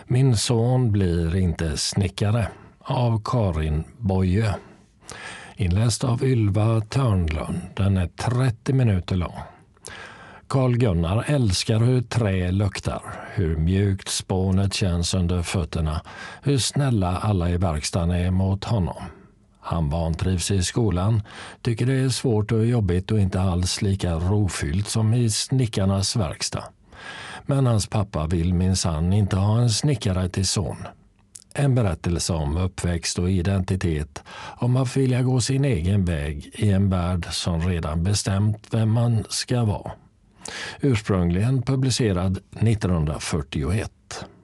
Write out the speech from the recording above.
Min son blir inte snickare av Karin Boye. Inläst av Ylva Törnlund. Den är 30 minuter lång. Carl Gunnar älskar hur trä luktar, hur mjukt spånet känns under fötterna, hur snälla alla i verkstaden är mot honom. Han vantrivs i skolan, tycker det är svårt och jobbigt och inte alls lika rofyllt som i snickarnas verkstad. Men hans pappa vill minsann inte ha en snickare till son. En berättelse om uppväxt och identitet, om att vilja gå sin egen väg i en värld som redan bestämt vem man ska vara. Ursprungligen publicerad 1941.